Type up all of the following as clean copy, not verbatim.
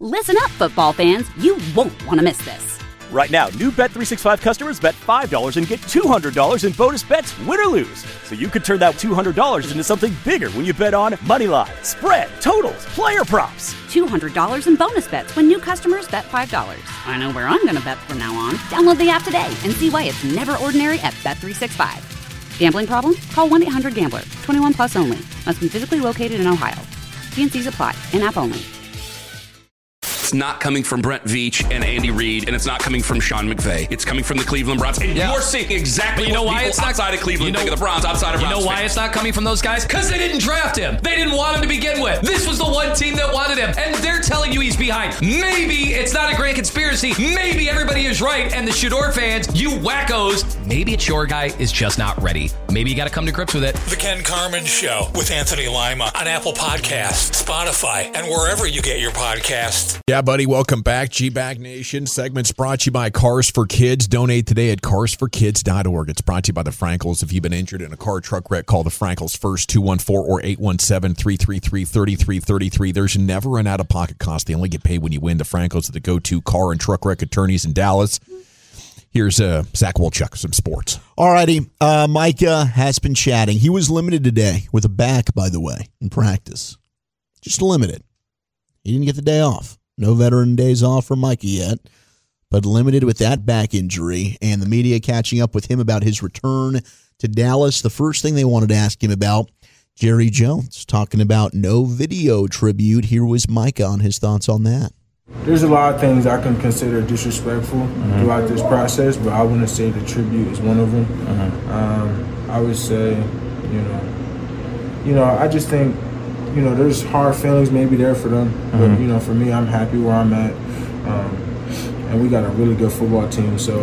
Listen up, football fans. You won't want to miss this. Right now, new Bet365 customers bet $5 and get $200 in bonus bets, win or lose. So you could turn that $200 into something bigger when you bet on money line, spread, totals, player props. $200 in bonus bets when new customers bet $5. I know where I'm going to bet from now on. Download the app today and see why it's never ordinary at Bet365. Gambling problem? Call 1-800-GAMBLER. 21 plus only. Must be physically located in Ohio. T&Cs apply. In-app only. It's not coming from Brent Veach and Andy Reid, and it's not coming from Sean McVay. It's coming from the Cleveland Browns. And you're seeing exactly what people outside of Cleveland think of the Browns, outside of Browns. You know why it's not coming from those guys? Because they didn't draft him. They didn't want him to begin with. This was the one team that wanted him, and they're telling you he's behind. Maybe it's not a grand conspiracy. Maybe everybody is right, and the Shador fans, you wackos, maybe it's your guy is just not ready. Maybe you got to come to grips with it. The Ken Carman Show with Anthony Lima on Apple Podcasts, Spotify, and wherever you get your podcasts. Yeah, buddy, welcome back. G-Bag Nation segment's brought to you by Cars for Kids. Donate today at carsforkids.org. It's brought to you by the Frankels. If you've been injured in a car truck wreck, call the Frankels first, 214 or 817-333-3333. There's never an out-of-pocket cost. They only get paid when you win. The Frankels are the go-to car and truck wreck attorneys in Dallas. Here's Zach Wolchuk, some sports. All righty. Micah has been chatting. He was limited today with a back, by the way, in practice. Just limited. He didn't get the day off. No veteran days off for Micah yet, but limited with that back injury, and the media catching up with him about his return to Dallas. The first thing they wanted to ask him about, Jerry Jones, talking about no video tribute. Here was Micah on his thoughts on that. There's a lot of things I can consider disrespectful throughout this process, but I wouldn't say the tribute is one of them. I would say, I just think, there's hard feelings maybe there for them, but for me, I'm happy where I'm at, and we got a really good football team. So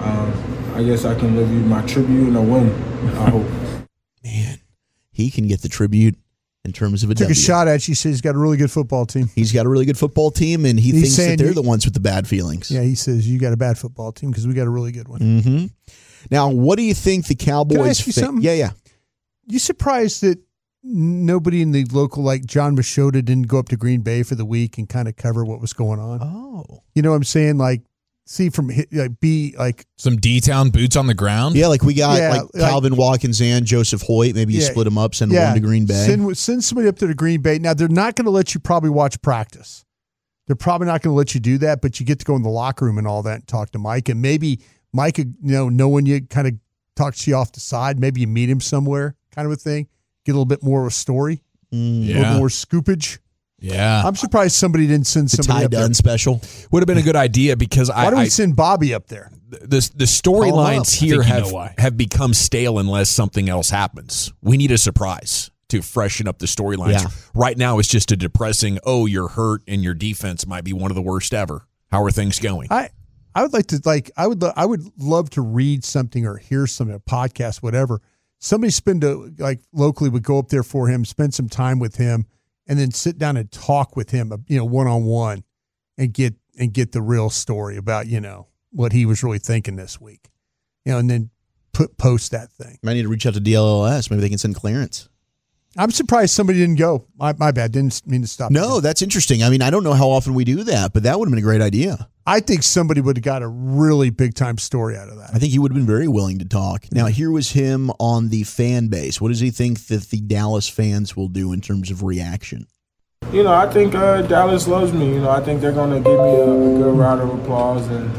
I guess I can give you my tribute and a win. I hope. Man, he can get the tribute. In terms of a Took W. a shot at you. He says he's got a really good football team. He's got a really good football team, and he thinks that they're the ones with the bad feelings. Yeah, he says you got a bad football team because we got a really good one. Mm-hmm. Now, what do you think the Cowboys? Can I ask you something? Yeah. You surprised that nobody in the local, like John Machota, didn't go up to Green Bay for the week and kind of cover what was going on? Oh, you know what I'm saying? Like, see from be like some D-town boots on the ground. Yeah, like we got Calvin Watkins and Joseph Hoyt. Maybe you split them up, send one to Green Bay. Send somebody up there to Green Bay. Now they're not going to let you probably watch practice. They're probably not going to let you do that, but you get to go in the locker room and all that and talk to Mike. And maybe Mike, knowing you, kind of talks to you off the side. Maybe you meet him somewhere, kind of a thing. Get a little bit more of a story, a little more scoopage. Yeah. I'm surprised somebody didn't send somebody up there. Ty Dunn special. Would have been a good idea because why don't we send Bobby up there? The storylines here have become stale unless something else happens. We need a surprise to freshen up the storylines. Yeah. Right now it's just a depressing, you're hurt and your defense might be one of the worst ever. How are things going? I would like to I would love to read something or hear something, a podcast, whatever. Somebody locally would go up there for him, spend some time with him, and then sit down and talk with him, one-on-one, and get the real story about, what he was really thinking this week, and then post that thing. Might need to reach out to DLLS. Maybe they can send clearance. I'm surprised somebody didn't go. My bad. Didn't mean to stop. No, that's interesting. I mean, I don't know how often we do that, but that would have been a great idea. I think somebody would have got a really big-time story out of that. I think he would have been very willing to talk. Now, here was him on the fan base. What does he think that the Dallas fans will do in terms of reaction? I think Dallas loves me. I think they're going to give me a good round of applause. And,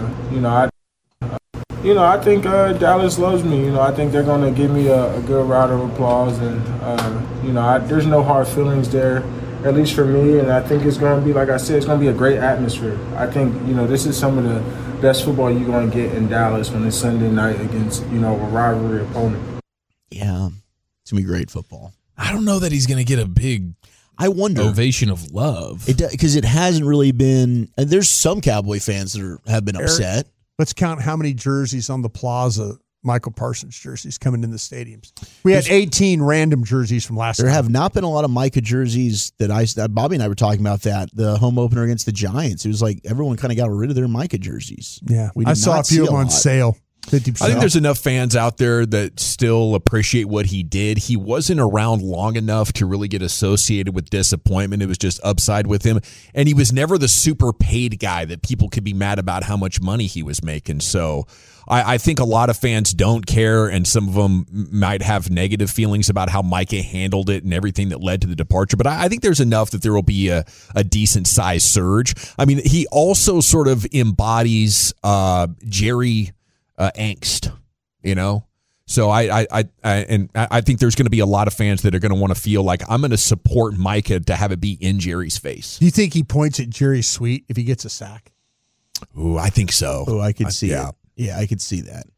I think Dallas loves me. I think they're going to give me a good round of applause. And, there's no hard feelings there, at least for me. And I think it's going to be, like I said, it's going to be a great atmosphere. I think, this is some of the best football you're going to get in Dallas when it's Sunday night against, a rivalry opponent. Yeah, it's going to be great football. I don't know that he's going to get a big ovation of love. Because it hasn't really been. There's some Cowboy fans that have been upset. Let's count how many jerseys on the plaza, Michael Parsons jerseys coming in the stadiums. We had 18 random jerseys from last There time. have not been a lot of Micah jerseys that Bobby and I were talking about the home opener against the Giants. It was like everyone kind of got rid of their Micah jerseys. Yeah, I saw a few of them on sale. 50%. I think there's enough fans out there that still appreciate what he did. He wasn't around long enough to really get associated with disappointment. It was just upside with him. And he was never the super paid guy that people could be mad about how much money he was making. So I think a lot of fans don't care, and some of them might have negative feelings about how Micah handled it and everything that led to the departure. But I think there's enough that there will be a decent-sized surge. I mean, he also sort of embodies Jerry angst, you know? So I think there's going to be a lot of fans that are going to want to feel like I'm going to support Micah to have it be in Jerry's face. Do you think he points at Jerry Sweet if he gets a sack? Ooh, I think so. Oh, I could see it. Yeah, I could see that.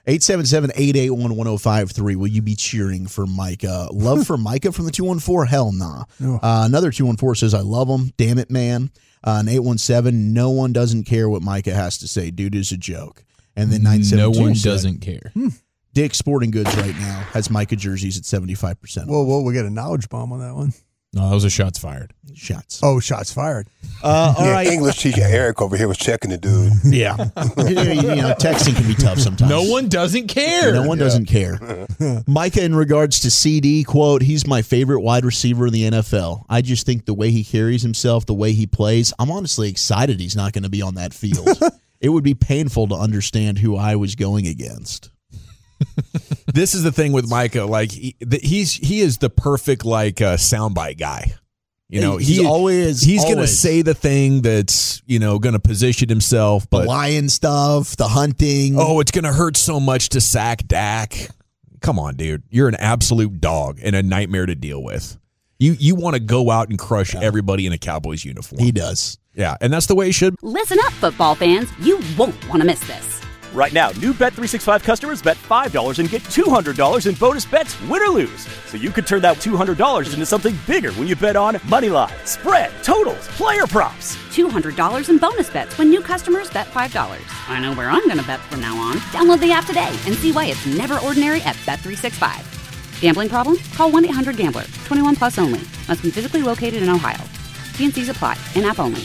877-881-1053. Will you be cheering for Micah? Love for Micah from the 214? Hell nah. Oh. Another 214 says, I love him. Damn it, man. And 817, no one doesn't care what Micah has to say. Dude is a joke. And then 972 no one doesn't care. Dick's Sporting Goods right now has Micah jerseys at 75%. Whoa, we got a knowledge bomb on that one. No, those are shots fired. Shots. Oh, shots fired. All right. English teacher Eric over here was checking the dude. Yeah. Texting can be tough sometimes. No one doesn't care. No one doesn't care. Micah, in regards to CD, quote, he's my favorite wide receiver in the NFL. I just think the way he carries himself, the way he plays, I'm honestly excited he's not going to be on that field. It would be painful to understand who I was going against. This is the thing with Micah. Like he is the perfect like soundbite guy. You know, he's going to say the thing that's, you know, going to position himself. But the lion stuff, the hunting. Oh, it's going to hurt so much to sack Dak. Come on, dude. You're an absolute dog and a nightmare to deal with. You want to go out and crush everybody in a Cowboys uniform. He does. Yeah, and that's the way it should. Listen up, football fans. You won't want to miss this. Right now, new Bet365 customers bet $5 and get $200 in bonus bets, win or lose. So you could turn that $200 into something bigger when you bet on money line, spread, totals, player props. $200 in bonus bets when new customers bet $5. I know where I'm going to bet from now on. Download the app today and see why it's never ordinary at Bet365. Gambling problem? Call 1-800-GAMBLER. 21 plus only. Must be physically located in Ohio. T&Cs apply. In-app only.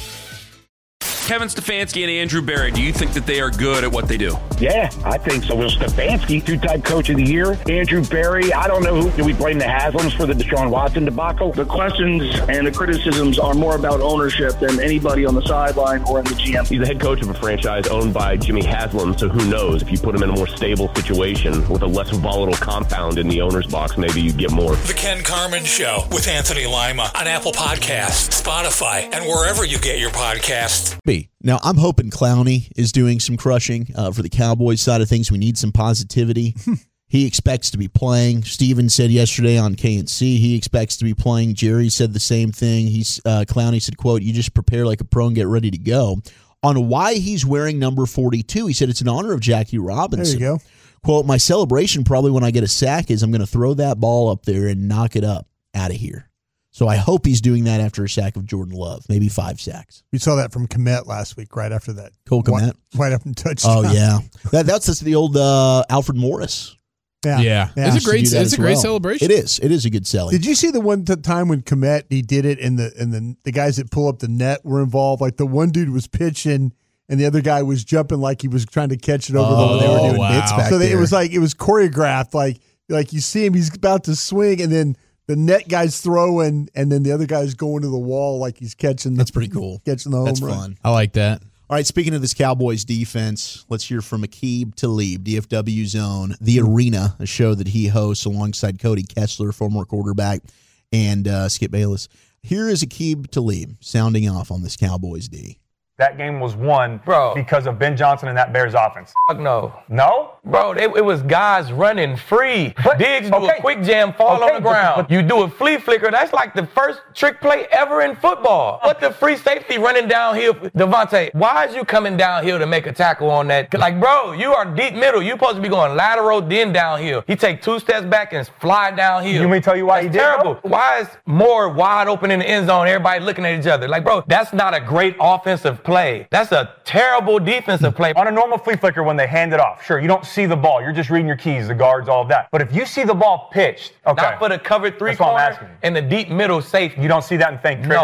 Kevin Stefanski and Andrew Berry, do you think that they are good at what they do? Yeah, I think so. Well, Stefanski, two-time coach of the year. Andrew Berry, I don't know who. Do we blame the Haslams for the Deshaun Watson debacle? The questions and the criticisms are more about ownership than anybody on the sideline or in the GM. He's the head coach of a franchise owned by Jimmy Haslam, so who knows? If you put him in a more stable situation with a less volatile compound in the owner's box, maybe you'd get more. The Ken Carman Show with Anthony Lima on Apple Podcasts, Spotify, and wherever you get your podcasts. Now, I'm hoping Clowney is doing some crushing for the Cowboys side of things. We need some positivity. He expects to be playing. Steven said yesterday on KNC he expects to be playing. Jerry said the same thing. Clowney said, quote, you just prepare like a pro and get ready to go. On why he's wearing number 42, he said it's in honor of Jackie Robinson. There you go. Quote, my celebration probably when I get a sack is I'm going to throw that ball up there and knock it up out of here. So I hope he's doing that after a sack of Jordan Love, maybe 5 sacks. We saw that from Kmet last week, right after that. Cole Kmet? Right up and touchdown. Oh, yeah. That's the old Alfred Morris. Yeah. It's a great celebration. It is. It is a good selling. Did you see the one time when Kmet, he did it and the guys that pull up the net were involved? Like the one dude was pitching and the other guy was jumping like he was trying to catch it over when they were doing bits back there. It was choreographed. Like you see him, he's about to swing and then the net guy's throwing, and then the other guy's going to the wall like he's catching. That's pretty cool. Catching the home That's run. Fun. I like that. All right, speaking of this Cowboys defense, let's hear from Aqib Talib, DFW Zone, The Arena, a show that he hosts alongside Cody Kessler, former quarterback, and Skip Bayless. Here is Aqib Talib sounding off on this Cowboys D. That game was won because of Ben Johnson and that Bears offense. No. No? Bro, it was guys running free. Diggs do a quick jam, fall on the ground. You do a flea flicker. That's like the first trick play ever in football. What the free safety running downhill? Devontae, why is you coming downhill to make a tackle on that? Like, bro, you are deep middle. You're supposed to be going lateral, then downhill. He take 2 steps back and fly downhill. You mean tell you why he did terrible. Why is more wide open in the end zone, everybody looking at each other? Like, bro, that's not a great offensive play. That's a terrible defensive play. On a normal flea flicker when they hand it off, sure, you don't see the ball. You're just reading your keys, the guards, all of that. But if you see the ball pitched, okay. Not for the covered 3 corner and the deep middle safety. You don't see that and think trigger?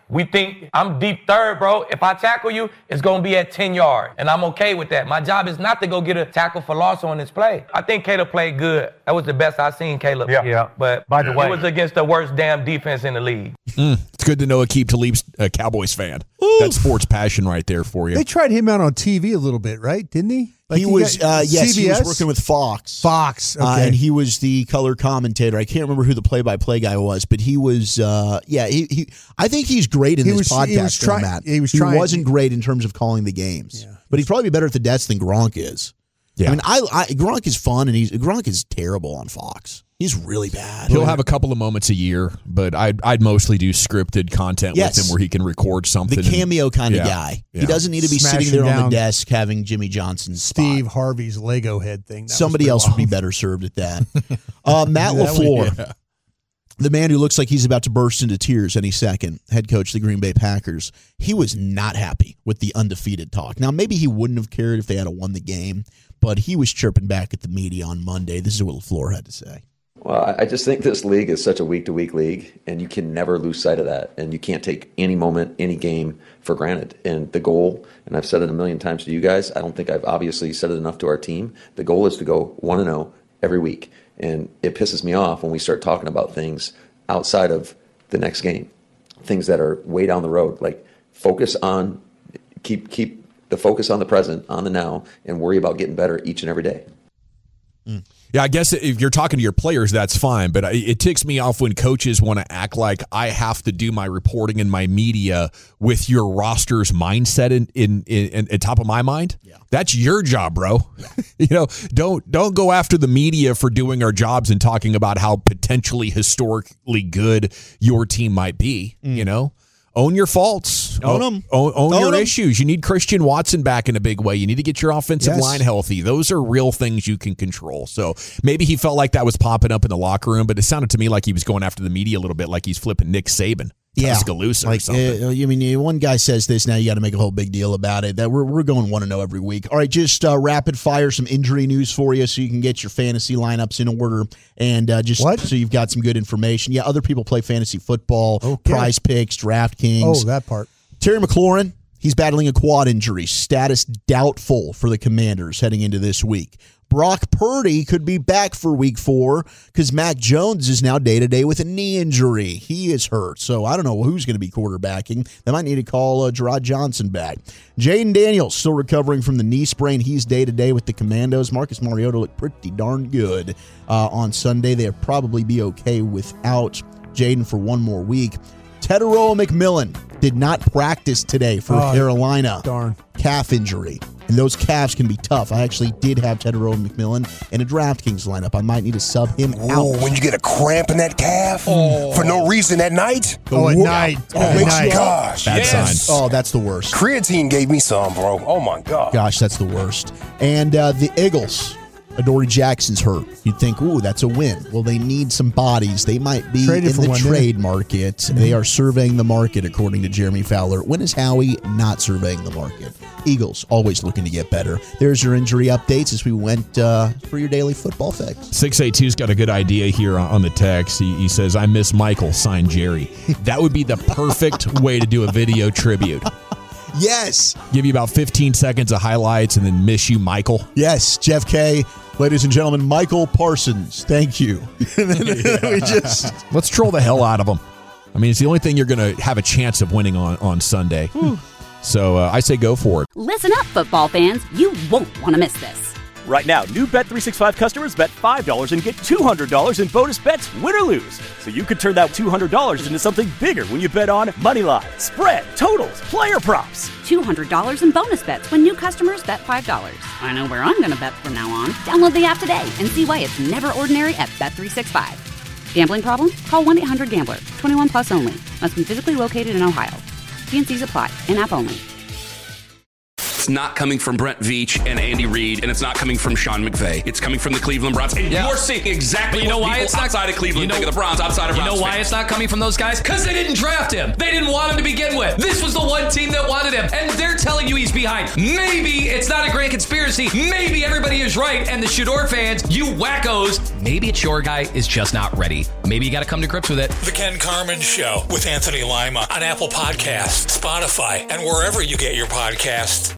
We think I'm deep third, bro. If I tackle you, it's going to be at 10 yards, and I'm okay with that. My job is not to go get a tackle for loss on this play. I think Caleb played good. That was the best I've seen Caleb. Yeah. But by the way, it was against the worst damn defense in the league. It's good to know Aqib Talib's a Cowboys fan. That's sports passion right there for you. They tried him out on TV a little bit, right? Didn't he? Like he was, yes, he was CBS? working with Fox. Fox, okay. And he was the color commentator. I can't remember who the play-by-play guy was, but he was, I think he's great in this podcast format. He wasn't great in terms of calling the games. Yeah. But he'd probably be better at the desk than Gronk is. Yeah. I mean, Gronk is fun, and Gronk is terrible on Fox. He's really bad. He'll have a couple of moments a year, but I'd mostly do scripted content with him where he can record something. The cameo kind of guy. Yeah. He doesn't need to be sitting there on the desk having Jimmy Johnson's Steve spot. Harvey's Lego head thing. Somebody else would be better served at that. Matt LaFleur, the man who looks like he's about to burst into tears any second, head coach of the Green Bay Packers, he was not happy with the undefeated talk. Now, maybe he wouldn't have cared if they had won the game, but he was chirping back at the media on Monday. This is what LaFleur had to say. Well, I just think this league is such a week-to-week league, and you can never lose sight of that. And you can't take any moment, any game for granted. And the goal, and I've said it a million times to you guys, I don't think I've obviously said it enough to our team, the goal is to go 1-0 every week. And it pisses me off when we start talking about things outside of the next game, things that are way down the road. Like, focus on, keep the focus on the present, on the now, and worry about getting better each and every day. Yeah, I guess if you're talking to your players, that's fine. But it ticks me off when coaches want to act like I have to do my reporting and my media with your roster's mindset in top of my mind. Yeah. That's your job, bro. Yeah. Don't go after the media for doing our jobs and talking about how potentially historically good your team might be. Own your faults. Own them. Own your issues. You need Christian Watson back in a big way. You need to get your offensive line healthy. Those are real things you can control. So maybe he felt like that was popping up in the locker room, but it sounded to me like he was going after the media a little bit, like he's flipping Nick Saban. Tuscaloosa or something. One guy says this, now you got to make a whole big deal about it. That we're going 1-0 every week. All right, just rapid fire some injury news for you so you can get your fantasy lineups in order and so you've got some good information. Yeah, other people play fantasy football, Prize Picks, DraftKings. Oh, that part. Terry McLaurin, he's battling a quad injury. Status doubtful for the Commanders heading into this week. Brock Purdy could be back for week 4 because Mac Jones is now day-to-day with a knee injury. He is hurt, so I don't know who's going to be quarterbacking. They might need to call Gerard Johnson back. Jaden Daniels still recovering from the knee sprain. He's day-to-day with the Commandos. Marcus Mariota looked pretty darn good on Sunday. They'll probably be okay without Jaden for one more week. Teteroa McMillan did not practice today for Carolina. Darn. Calf injury. And those calves can be tough. I actually did have Teteroa McMillan in a DraftKings lineup. I might need to sub him out. When you get a cramp in that calf for no reason at night? At night. Oh, my gosh. Bad sign. Oh, that's the worst. Creatine gave me some, bro. Oh, my God. Gosh, that's the worst. And the Eagles. Adoree Jackson's hurt. You'd think, ooh, that's a win. Well, they need some bodies. They might be in the trade market. Mm-hmm. They are surveying the market, according to Jeremy Fowler. When is Howie not surveying the market? Eagles, always looking to get better. There's your injury updates as we went for your daily football fix. 682's got a good idea here on the text. He says, I miss Michael, signed Jerry. That would be the perfect way to do a video tribute. Yes. Give you about 15 seconds of highlights and then miss you, Michael. Yes, Jeff K. Ladies and gentlemen, Michael Parsons. Thank you. Let's troll the hell out of him. I mean, it's the only thing you're going to have a chance of winning on Sunday. So I say go for it. Listen up, football fans. You won't want to miss this. Right now, new Bet365 customers bet $5 and get $200 in bonus bets, win or lose. So you could turn that $200 into something bigger when you bet on moneyline, spread, totals, player props. $200 in bonus bets when new customers bet $5. I know where I'm going to bet from now on. Download the app today and see why it's never ordinary at Bet365. Gambling problem? Call 1-800-GAMBLER. 21 plus only. Must be physically located in Ohio. T&Cs apply. In-app only. It's not coming from Brent Veach and Andy Reid, and it's not coming from Sean McVay. It's coming from the Cleveland Browns. And you're seeing exactly what people outside of Cleveland think of the Browns, outside of Browns. You know why it's not coming from those guys? Because they didn't draft him. They didn't want him to begin with. This was the one team that wanted him, and they're telling you he's behind. Maybe it's not a grand conspiracy. Maybe everybody is right, and the Shador fans, you wackos, maybe it's your guy is just not ready. Maybe you got to come to grips with it. The Ken Carman Show with Anthony Lima on Apple Podcasts, Spotify, and wherever you get your podcasts.